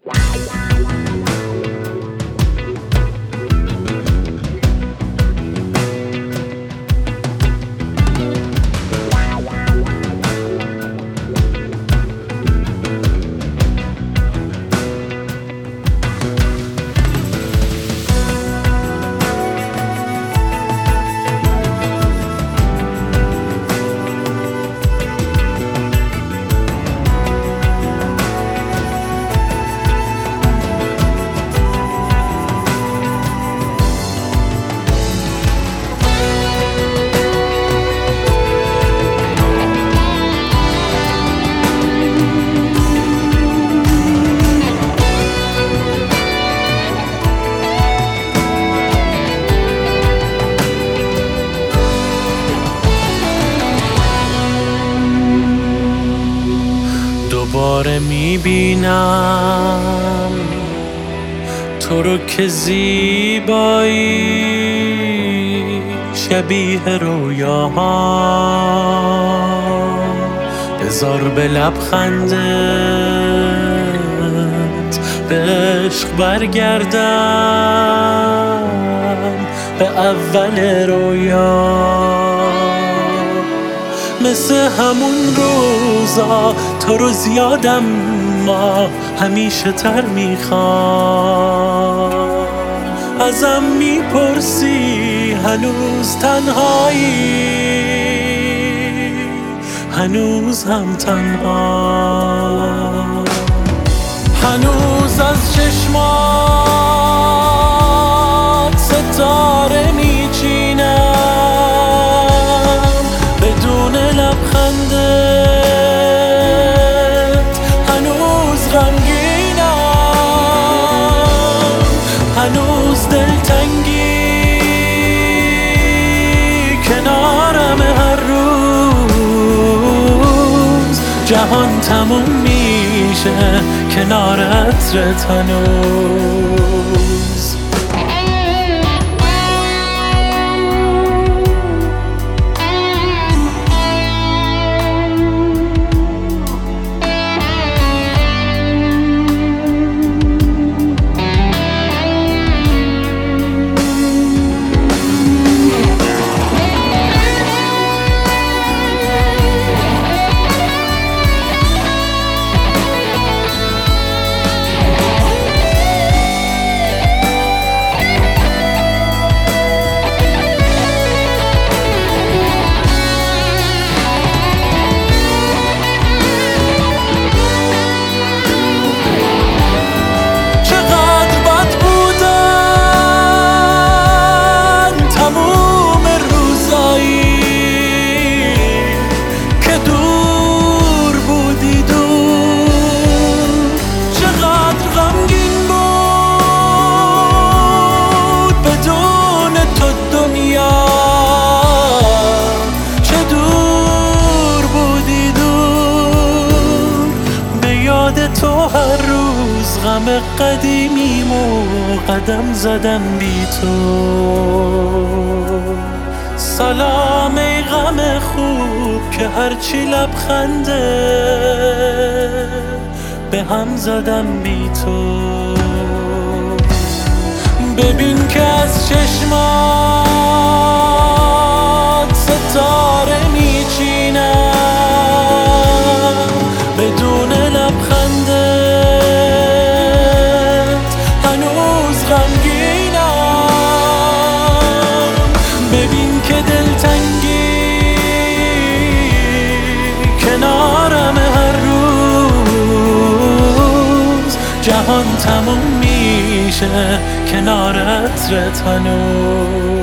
دوباره میبینم تو رو که زیبایی شبیه رویاها، بذار به لبخندت به عشق برگردم به اول رویا. مثل همون روزا تو رو زیادم ما همیشه تر میخوام. ازم میپرسی هنوز تنهایی، هنوز هم تنها، هنوز از چشمات ستاره میچینم بدون لبخندت، هنوز غمگینم، هنوز دلتنگی کنارم هر روز. جهان تموم میشه کنار عطرت هنوز. تو هر روز غم قدیمیمو قدم زدم بی تو. سلام ای غم خوب که هرچی لبخنده به هم زدم بی تو. ببین که از چشمات ستاره میچینم بدون لبخندت، هنوز غمگینم. ببین که دلتنگی کنارم هر روز. جهان تموم میشه کنار عطرت هنوز.